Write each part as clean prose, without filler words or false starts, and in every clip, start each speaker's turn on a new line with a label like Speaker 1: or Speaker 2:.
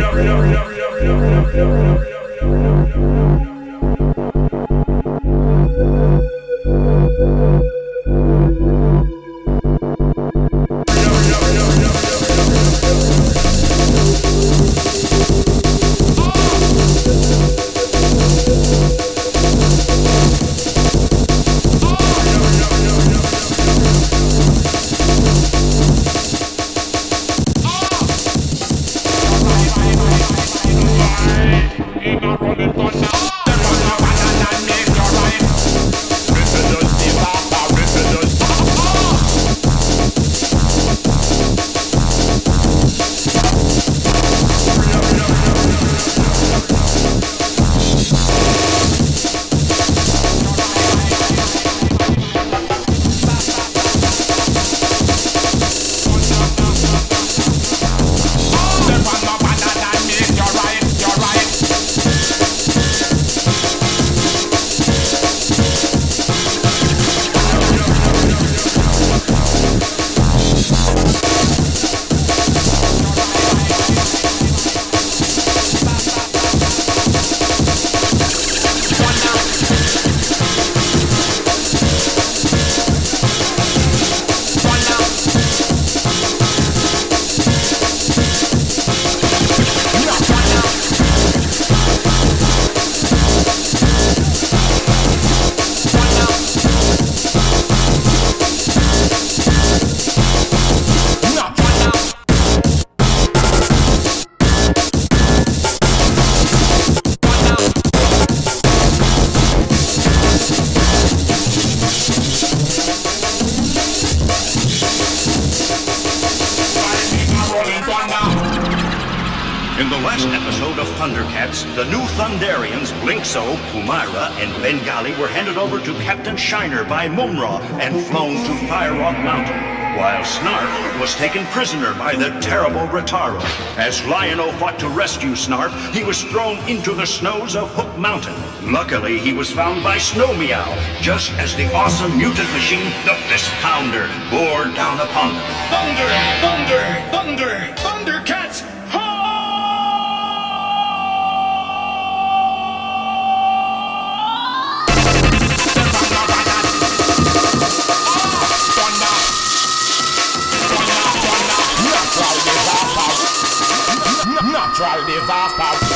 Speaker 1: In the last episode of Thundercats, the new Thunderians, Blinkso, Pumaira, and Bengali were handed over to Captain Shiner by Mumra and flown to Fire Rock Mountain, while Snarf was taken prisoner by the terrible Rataro. As Lion-O fought to rescue Snarf, he was thrown into the snows of Hook Mountain. Luckily, he was found by Snow Meow, just as the awesome mutant machine, the Fist Pounder, bore down upon them.
Speaker 2: Thunder! Thunder! Thunder! Thundercats!
Speaker 3: Natural disaster.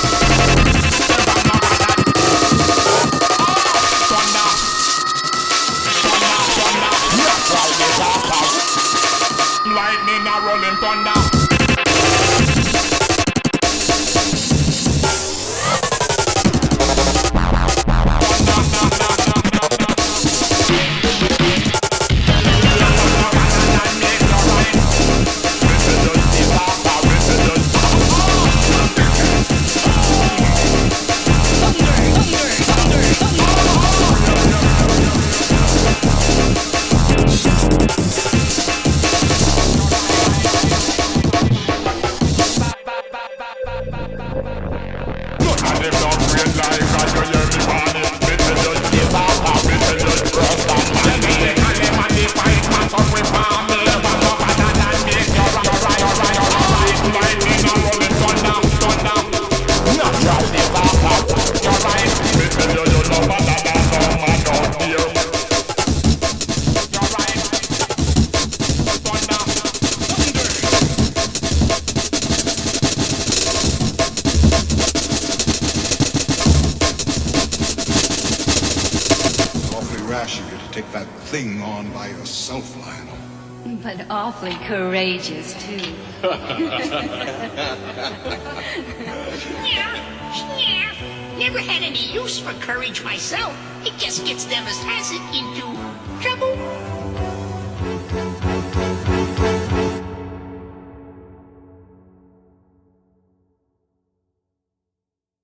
Speaker 3: Natural disaster. Lightning a rolling thunder.
Speaker 4: Take that thing on by yourself, Lionel.
Speaker 5: But awfully courageous, too.
Speaker 6: Never had any use for courage myself. It just gets them as has it into